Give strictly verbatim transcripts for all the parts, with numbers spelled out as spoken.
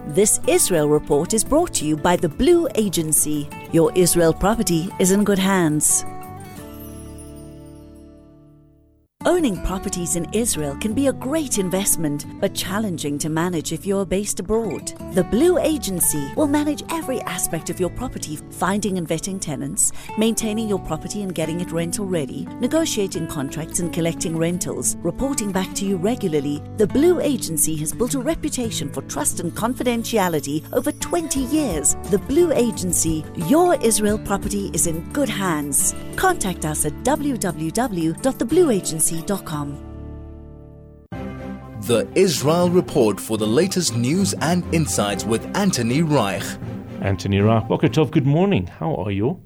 This Israel report is brought to you by the Blue Agency. Your Israel property is in good hands. Owning properties in Israel can be a great investment, but challenging to manage if you're based abroad. The Blue Agency will manage every aspect of your property, finding and vetting tenants, maintaining your property and getting it rental ready, negotiating contracts and collecting rentals, reporting back to you regularly. The Blue Agency has built a reputation for trust and confidentiality over twenty years. The Blue Agency, your Israel property is in good hands. Contact us at w w w dot the blue agency dot com. The Israel Report for the latest news and insights with Anthony Reich. Anthony Reich, Boker Tov, good morning. How are you?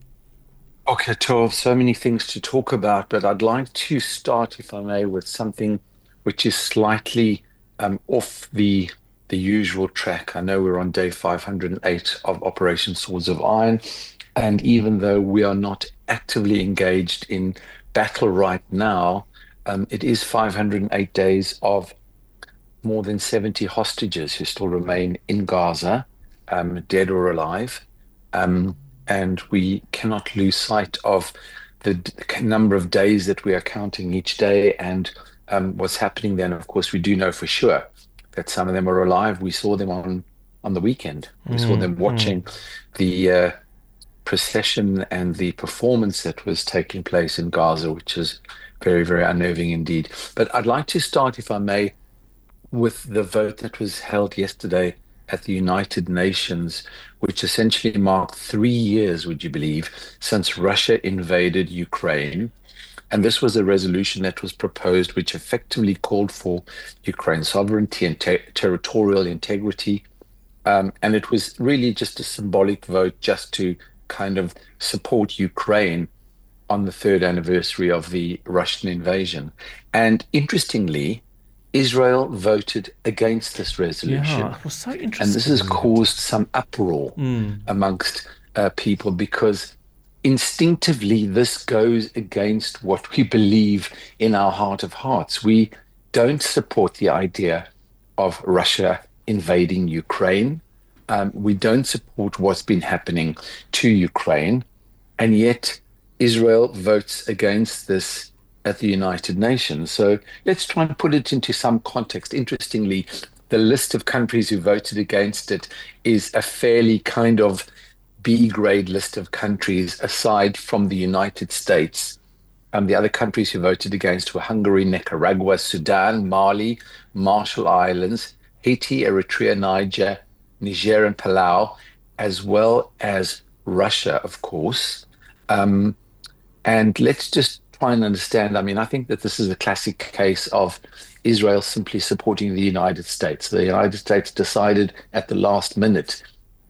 Boker Tov, so many things to talk about, but I'd like to start, if I may, with something which is slightly um, off the the usual track. I know we're on day five hundred eight of Operation Swords of Iron, and even though we are not actively engaged in battle right now, um, it is five hundred eight days of more than seventy hostages who still remain in Gaza, um, dead or alive. Um, and we cannot lose sight of the d- number of days that we are counting each day and um, what's happening then. Of course, we do know for sure that some of them are alive. We saw them on, on the weekend. We mm, saw them watching mm. the uh, procession and the performance that was taking place in Gaza, which is very, very unnerving indeed. But I'd like to start, if I may, with the vote that was held yesterday at the United Nations, which essentially marked three years, would you believe, since Russia invaded Ukraine. And this was a resolution that was proposed, which effectively called for Ukraine's sovereignty and ter- territorial integrity. Um, and it was really just a symbolic vote just to kind of support Ukraine on the third anniversary of the Russian invasion. And interestingly, Israel voted against this resolution. Yeah, it was so interesting. And this has caused some uproar mm. amongst uh, people, because instinctively this goes against what we believe in our heart of hearts. We don't support the idea of Russia invading Ukraine. Um, we don't support what's been happening to Ukraine, and yet Israel votes against this at the United Nations. So let's try and put it into some context. Interestingly, the list of countries who voted against it is a fairly kind of B-grade list of countries, aside from the United States. Um, the other countries who voted against were Hungary, Nicaragua, Sudan, Mali, Marshall Islands, Haiti, Eritrea, Niger, Niger and Palau, as well as Russia, of course. Um, and let's just try and understand, I mean, I think that this is a classic case of Israel simply supporting the United States. The United States decided at the last minute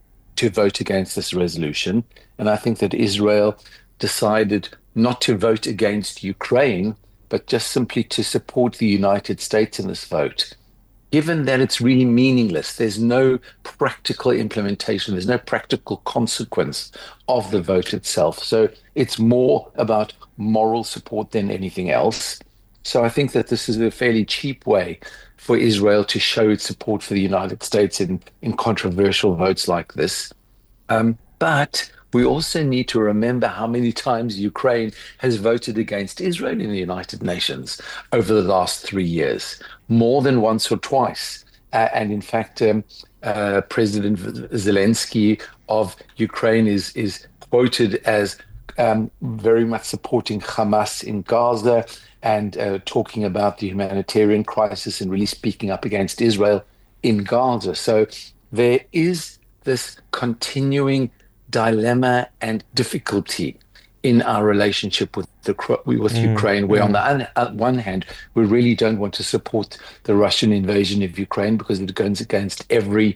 to vote against this resolution. And I think that Israel decided not to vote against Ukraine, but just simply to support the United States in this vote. Given that it's really meaningless, there's no practical implementation, there's no practical consequence of the vote itself. So it's more about moral support than anything else. So I think that this is a fairly cheap way for Israel to show its support for the United States in, in controversial votes like this. Um, but we also need to remember how many times Ukraine has voted against Israel in the United Nations over the last three years, more than once or twice. Uh, and in fact, um, uh, President Zelensky of Ukraine is, is quoted as um, very much supporting Hamas in Gaza and uh, talking about the humanitarian crisis and really speaking up against Israel in Gaza. So there is this continuing dilemma and difficulty in our relationship with the with mm, Ukraine, where mm. on the un, on one hand, we really don't want to support the Russian invasion of Ukraine because it goes against every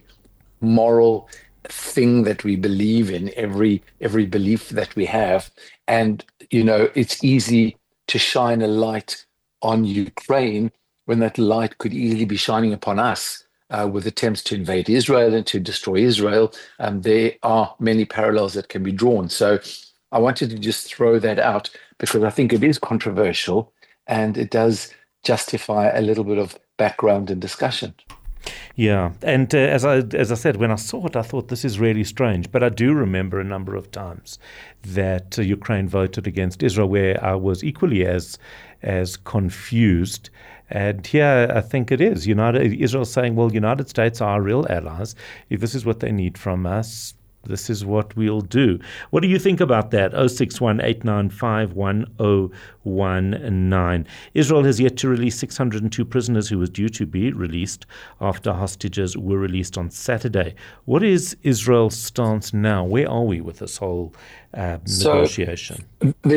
moral thing that we believe in, every every belief that we have. And, you know, it's easy to shine a light on Ukraine when that light could easily be shining upon us. Uh, with attempts to invade Israel and to destroy Israel. Um, there are many parallels that can be drawn. So I wanted to just throw that out because I think it is controversial and it does justify a little bit of background and discussion. Yeah, and uh, as I as I said, when I saw it, I thought this is really strange. But I do remember a number of times that uh, Ukraine voted against Israel, where I was equally as as confused. And here, I think it is United Israel saying, "Well, United States are our real allies. If this is what they need from us, this is what we'll do." What do you think about that? oh six one, eight nine five, one oh one nine. Israel has yet to release six hundred two prisoners who were due to be released after hostages were released on Saturday. What is Israel's stance now? Where are we with this whole uh, negotiation? So, the,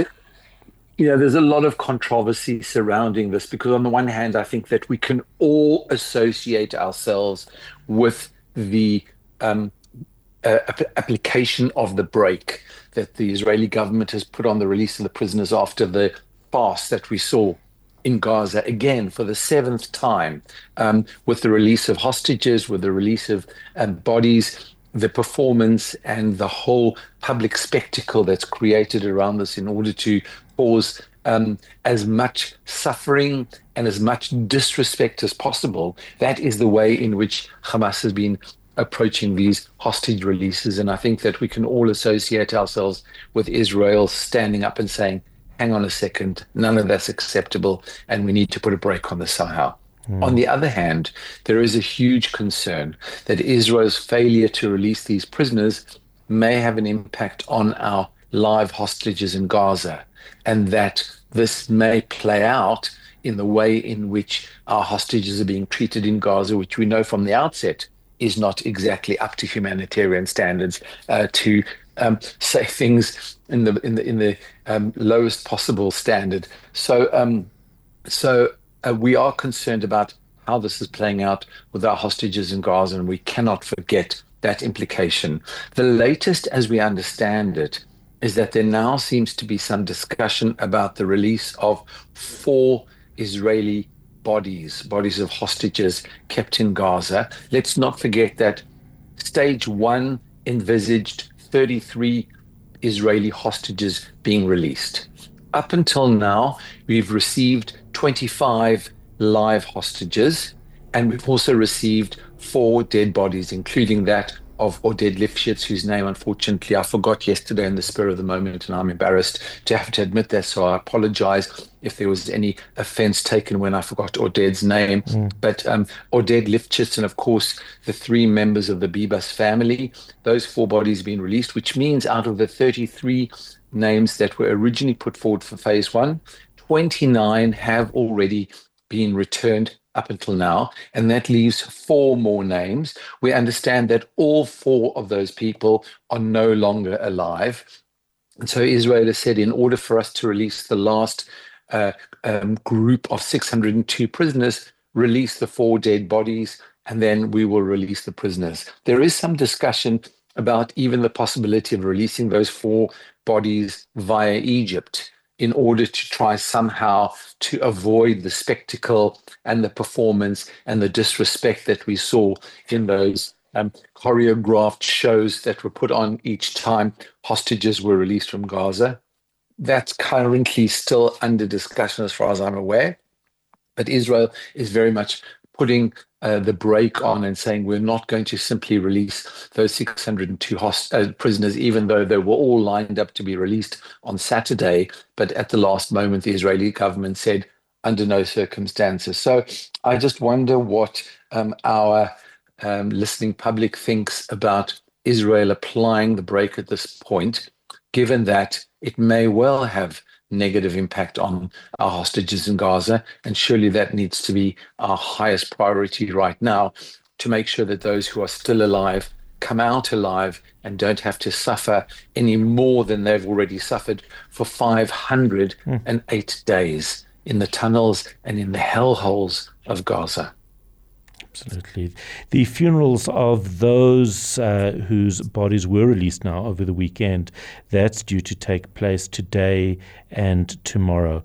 you know, there's a lot of controversy surrounding this because on the one hand, I think that we can all associate ourselves with the um, Uh, application of the break that the Israeli government has put on the release of the prisoners after the fast that we saw in Gaza, again for the seventh time, um, with the release of hostages, with the release of um, bodies, the performance and the whole public spectacle that's created around this in order to cause um, as much suffering and as much disrespect as possible. That is the way in which Hamas has been approaching these hostage releases. And I think that we can all associate ourselves with Israel standing up and saying, hang on a second, none of that's acceptable, and we need to put a break on this somehow. Mm. On the other hand, there is a huge concern that Israel's failure to release these prisoners may have an impact on our live hostages in Gaza, and that this may play out in the way in which our hostages are being treated in Gaza, which we know from the outset is not exactly up to humanitarian standards, uh, to um, say things in the in the in the um, lowest possible standard. So, um, so uh, we are concerned about how this is playing out with our hostages in Gaza, and we cannot forget that implication. The latest, as we understand it, is that there now seems to be some discussion about the release of four Israeli bodies, bodies of hostages kept in Gaza. Let's not forget that stage one envisaged thirty-three Israeli hostages being released. Up until now, we've received twenty-five live hostages, and we've also received four dead bodies, including that of Oded Lifshitz, whose name, unfortunately, I forgot yesterday in the spur of the moment, and I'm embarrassed to have to admit that, so I apologize if there was any offense taken when I forgot Oded's name. Mm. But um, Oded Lifshitz and, of course, the three members of the Bibas family, those four bodies have been released, which means out of the thirty-three names that were originally put forward for phase one, twenty-nine have already been returned up until now, and that leaves four more names. We understand that all four of those people are no longer alive. And so Israel has said, in order for us to release the last uh, um, group of six hundred two prisoners, release the four dead bodies, and then we will release the prisoners. There is some discussion about even the possibility of releasing those four bodies via Egypt, in order to try somehow to avoid the spectacle and the performance and the disrespect that we saw in those um, choreographed shows that were put on each time hostages were released from Gaza. That's currently still under discussion as far as I'm aware. But Israel is very much putting uh, the brake on and saying we're not going to simply release those six hundred two host- uh, prisoners, even though they were all lined up to be released on Saturday. But at the last moment, the Israeli government said under no circumstances. So I just wonder what um, our um, listening public thinks about Israel applying the brake at this point, given that it may well have negative impact on our hostages in Gaza. And surely that needs to be our highest priority right now, to make sure that those who are still alive come out alive and don't have to suffer any more than they've already suffered for five hundred eight mm. days in the tunnels and in the hellholes of Gaza. Absolutely. The funerals of those uh, whose bodies were released now over the weekend, that's due to take place today and tomorrow.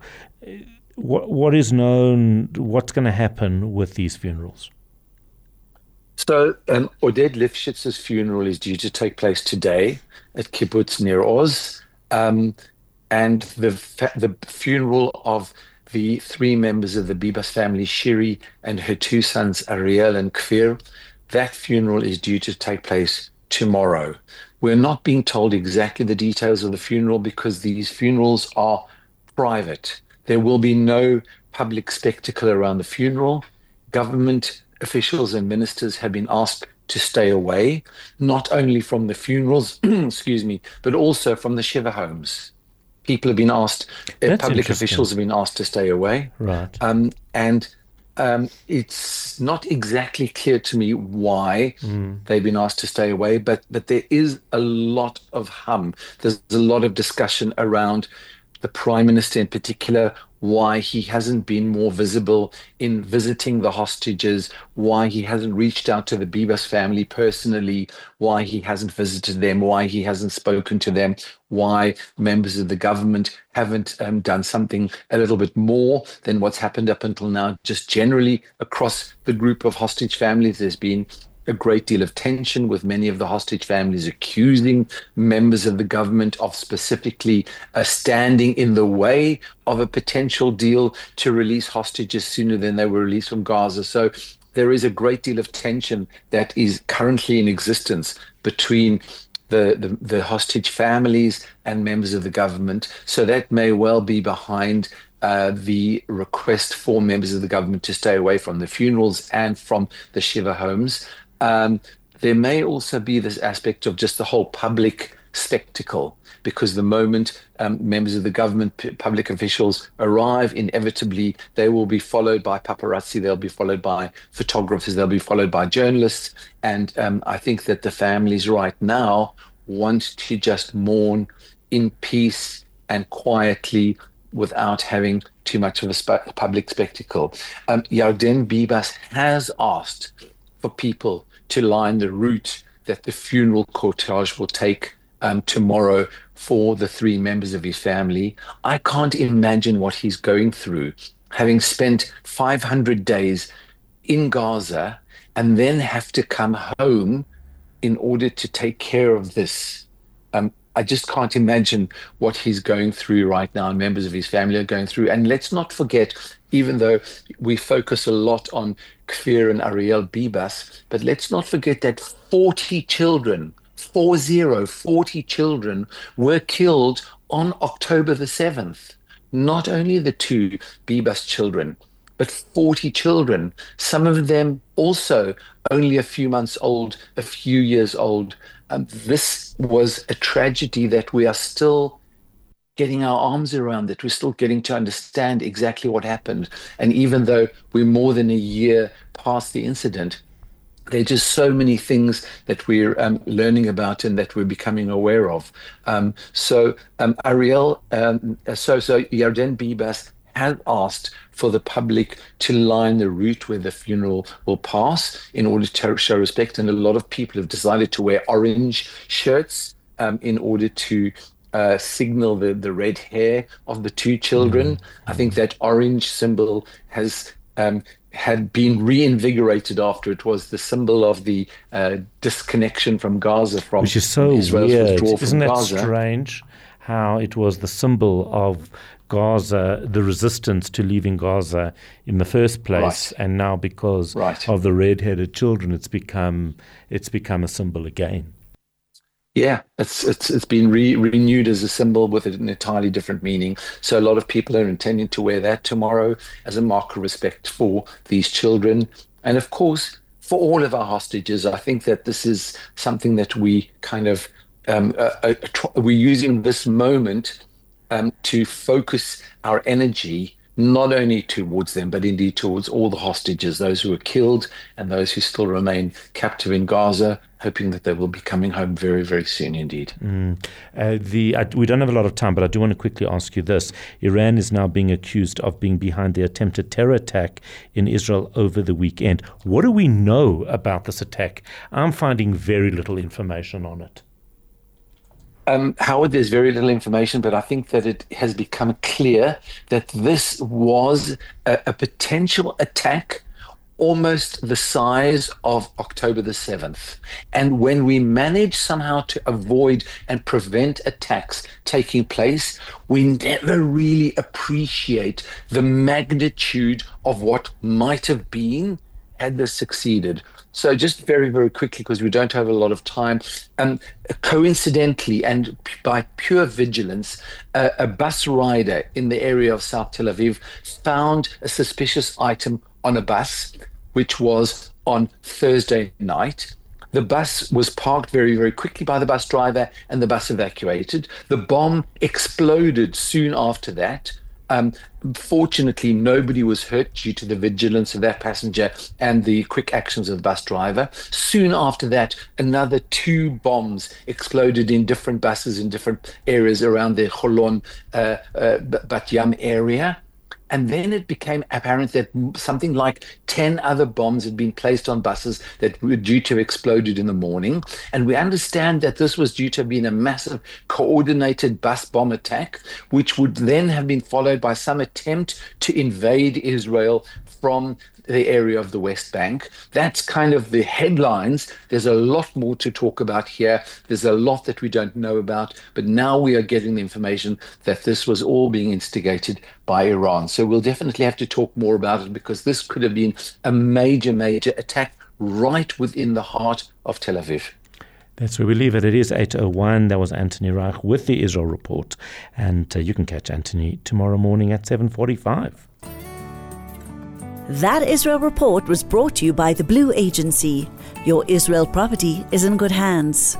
What, what is known, what's going to happen with these funerals? So um, Oded Lifshitz's funeral is due to take place today at Kibbutz Nir Oz. Um, and the fa- the funeral of the three members of the Bibas family, Shiri and her two sons, Ariel and Kfir, that funeral is due to take place tomorrow. We're not being told exactly the details of the funeral because these funerals are private. There will be no public spectacle around the funeral. Government officials and ministers have been asked to stay away, not only from the funerals, excuse me, but also from the Shiva homes. People have been asked, uh, public officials have been asked to stay away. Right. Um, and um, it's not exactly clear to me why mm. they've been asked to stay away, but, but there is a lot of hum. There's a lot of discussion around the Prime Minister in particular, why he hasn't been more visible in visiting the hostages, why he hasn't reached out to the Bibas family personally, why he hasn't visited them, why he hasn't spoken to them, why members of the government haven't um, done something a little bit more than what's happened up until now. Just generally across the group of hostage families, there's been a great deal of tension, with many of the hostage families accusing members of the government of specifically uh, standing in the way of a potential deal to release hostages sooner than they were released from Gaza. So there is a great deal of tension that is currently in existence between the, the, the hostage families and members of the government. So that may well be behind Uh, the request for members of the government to stay away from the funerals and from the Shiva homes. Um, there may also be this aspect of just the whole public spectacle, because the moment um, members of the government, p- public officials arrive, inevitably they will be followed by paparazzi, they'll be followed by photographers, they'll be followed by journalists. And um, I think that the families right now want to just mourn in peace and quietly, without having too much of a sp- public spectacle. Um, Yarden Bibas has asked for people to line the route that the funeral cortege will take um, tomorrow for the three members of his family. I can't imagine what he's going through, having spent five hundred days in Gaza and then have to come home in order to take care of this. Um, I just can't imagine what he's going through right now and members of his family are going through. And let's not forget, even though we focus a lot on Kfir and Ariel Bibas, but let's not forget that forty children, four zero, forty children were killed on October the seventh. Not only the two Bibas children, but forty children, some of them also only a few months old, a few years old. Um, this was a tragedy that we are still getting our arms around, that we're still getting to understand exactly what happened. And even though we're more than a year past the incident, there are just so many things that we're um, learning about and that we're becoming aware of. Um, so um, Ariel, um, so, so Yarden Bibas has asked for the public to line the route where the funeral will pass in order to show respect. And a lot of people have decided to wear orange shirts um, in order to uh, signal the, the red hair of the two children. Mm-hmm. I think that orange symbol has um, had been reinvigorated after it was the symbol of the uh, disconnection from Gaza, from Which is so Israel's weird. withdrawal from Isn't that Gaza. strange how it was the symbol of Gaza, the resistance to leaving Gaza in the first place, Right. and now because Right. of the red-headed children, it's become it's become a symbol again. Yeah, it's it's it's been re- renewed as a symbol with an entirely different meaning. So a lot of people are intending to wear that tomorrow as a mark of respect for these children, and of course for all of our hostages. I think that this is something that we kind of um, uh, uh, tr- we're using this moment Um, to focus our energy not only towards them, but indeed towards all the hostages, those who were killed and those who still remain captive in Gaza, hoping that they will be coming home very, very soon indeed. Mm. Uh, the I, we don't have a lot of time, but I do want to quickly ask you this. Iran is now being accused of being behind the attempted terror attack in Israel over the weekend. What do we know about this attack? I'm finding very little information on it. Um, Howard, there's very little information, but I think that it has become clear that this was a, a potential attack almost the size of October the seventh. And when we manage somehow to avoid and prevent attacks taking place, we never really appreciate the magnitude of what might have been had this succeeded. So just very, very quickly, because we don't have a lot of time, um, coincidentally and p- by pure vigilance, uh, a bus rider in the area of South Tel Aviv found a suspicious item on a bus, which was on Thursday night. The bus was parked very, very quickly by the bus driver, and the bus evacuated. The bomb exploded soon after that. Um, fortunately, nobody was hurt due to the vigilance of that passenger and the quick actions of the bus driver. Soon after that, another two bombs exploded in different buses in different areas around the Holon, uh, uh, Bat Yam area. And then it became apparent that something like ten other bombs had been placed on buses that were due to have exploded in the morning. And we understand that this was due to have been a massive coordinated bus bomb attack, which would then have been followed by some attempt to invade Israel from the area of the West Bank. That's kind of the headlines. There's a lot more to talk about here. There's a lot that we don't know about, but now we are getting the information that this was all being instigated by Iran. So we'll definitely have to talk more about it, because this could have been a major, major attack right within the heart of Tel Aviv. That's where we leave it. It is eight oh one. That was Anthony Reich with the Israel Report. And uh, you can catch Anthony tomorrow morning at seven forty-five. That Israel Report was brought to you by the Blue Agency. Your Israel property is in good hands.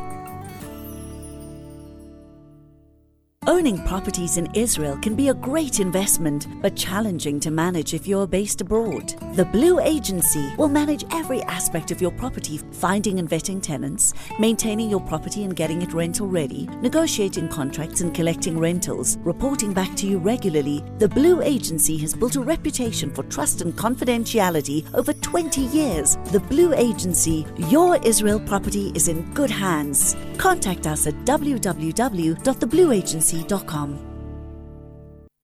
Owning properties in Israel can be a great investment, but challenging to manage if you're based abroad. The Blue Agency will manage every aspect of your property, finding and vetting tenants, maintaining your property and getting it rental ready, negotiating contracts and collecting rentals, reporting back to you regularly. The Blue Agency has built a reputation for trust and confidentiality over twenty years. The Blue Agency, your Israel property is in good hands. Contact us at w w w dot the blue agency dot com.